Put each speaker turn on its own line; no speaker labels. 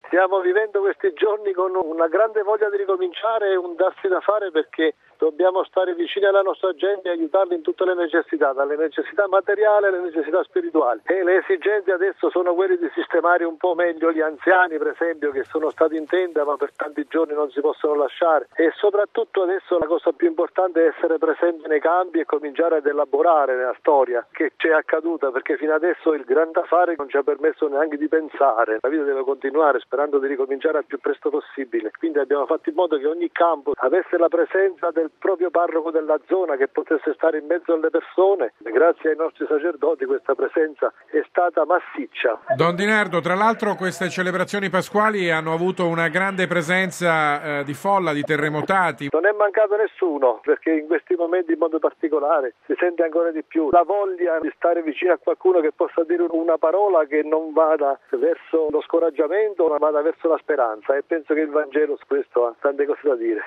Stiamo vivendo questi giorni con una grande voglia di ricominciare e un darsi da fare, perché dobbiamo stare vicini alla nostra gente e aiutarli in tutte le necessità, dalle necessità materiali alle necessità spirituali. E le esigenze adesso sono quelle di sistemare un po' meglio gli anziani, per esempio, che sono stati in tenda ma per tanti giorni non si possono lasciare, e soprattutto adesso la cosa più importante è essere presenti nei campi e cominciare ad elaborare nella storia che ci è accaduta, perché fino adesso il grande affare non ci ha permesso neanche di pensare. La vita deve continuare, sperando di ricominciare al più presto possibile. Quindi abbiamo fatto in modo che ogni campo avesse la presenza del proprio parroco della zona, che potesse stare in mezzo alle persone. Grazie ai nostri sacerdoti questa presenza è stata massiccia.
Don Di Nardo, tra l'altro queste celebrazioni pasquali hanno avuto una grande presenza di folla, di terremotati.
Non è mancato nessuno, perché in questi momenti in modo particolare si sente ancora di più la voglia di stare vicino a qualcuno che possa dire una parola che non vada verso lo scoraggiamento, ma vada verso la speranza, e penso che il Vangelo su questo ha tante cose da dire.